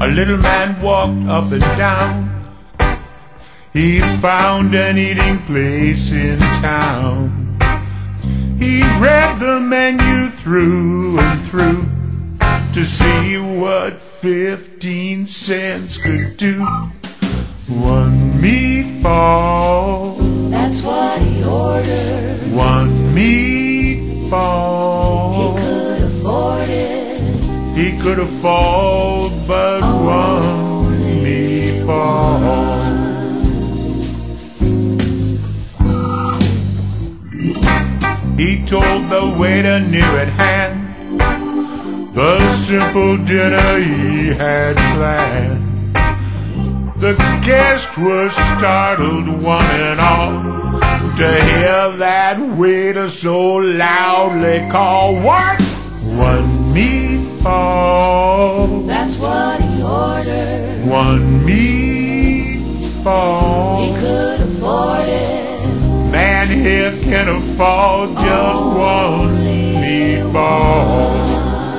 little man walked up and down. He found an eating place in town. He read the menu through and through to see what 15 cents could do. One meatball, that's what he ordered. one meatball. He could afford it. He could afford but one meatball. He told the waiter near at hand the simple dinner he had planned. The guest was startled, one and all, to hear that waiter so loudly call, what? One meatball. That's what he ordered. One meatball. He could afford it. Man here can afford just one meatball.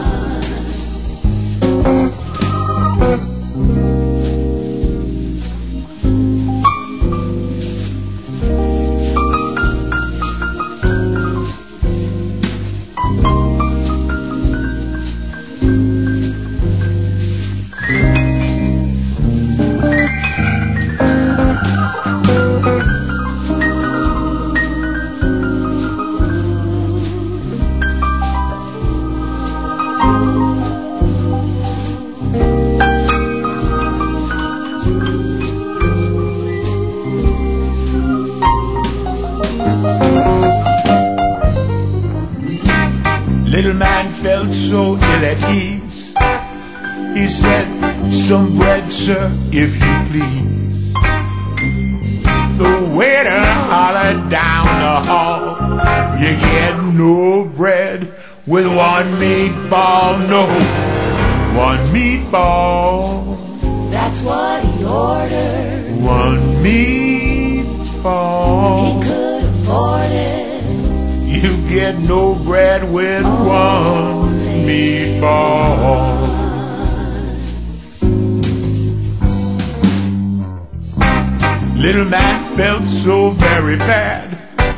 Little man felt so ill at ease. He said, some bread, sir, if you please. The waiter hollered down the hall, you get no bread with one meatball, no, one meatball. That's what he ordered. One meatball. He could afford it. You get no bread with one meatball. Little man felt so very bad.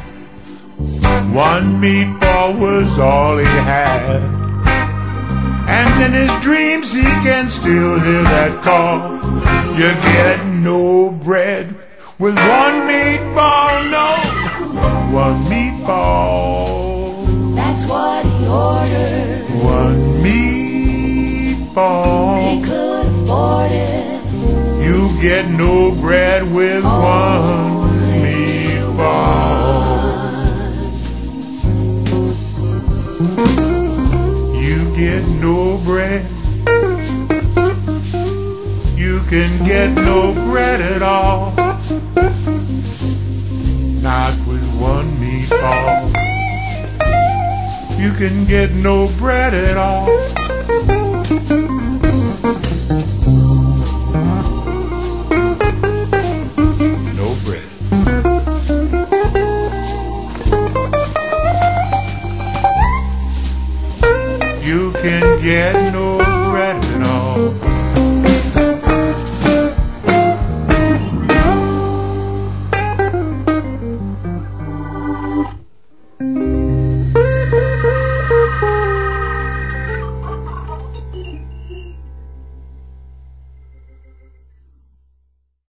One meatball was all he had. And in his dreams he can still hear that call. You get no bread with one meatball, no, one meatball. That's what he ordered. One meatball. He could afford it. You get no bread with one meatball. You get no bread. You can get no bread at all. Not with one meatball. You can get no bread at all. No bread. You can get no